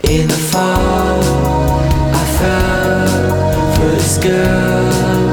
In the fall, I fell for this girl.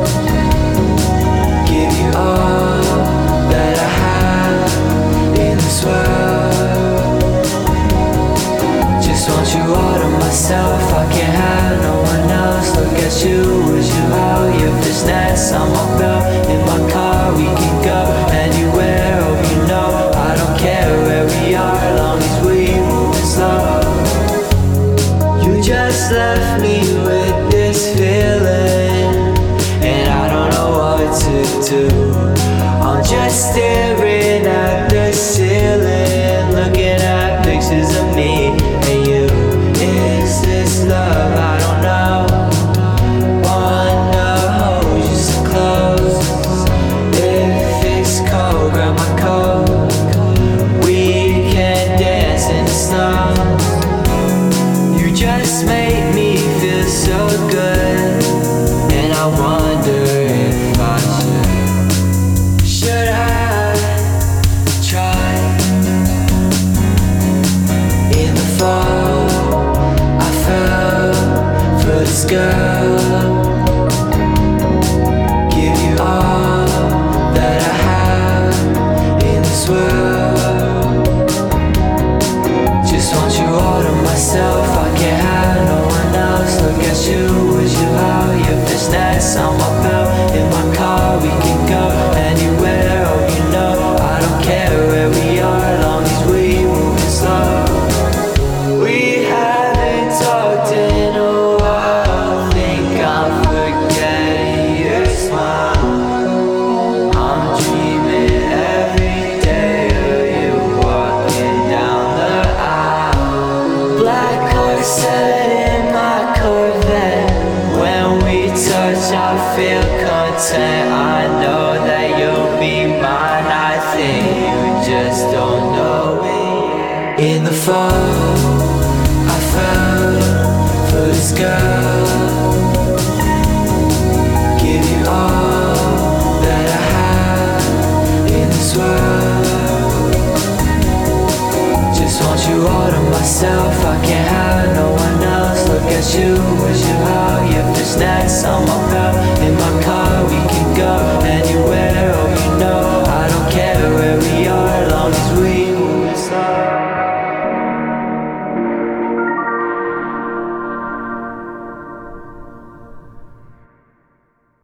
Give you all that I have in this world. Just want you all to myself, I can't have no one else. Look at you, wish you out your fishnets on my belt. In my car we can go anywhere, oh you know I don't care where we are, long as we moving slow. You just left me with this feeling, and I don't know what to do. I'm just staring at the ceiling, looking at pictures of me and you. Is this love? I don't know. Wanna hold you so close. If it's cold, grab my coat. We can dance in the snow. You just make me feel so good, and I wonder if I should. Should I try? In the fall, I fell for this girl. Give you all that I have in this world. Just want you all to myself, I can't have no one else. Look at you, wish you out your fishnets on my belt. In my car we can go anywhere, oh you know I don't care where we are, long as we moving slow. We haven't talked in a while, think I'm forgetting your smile. I'm dreaming every day of you walking down the aisle. Black corset in my Corvette, when we touch I feel content. I know that you'll be mine, I think.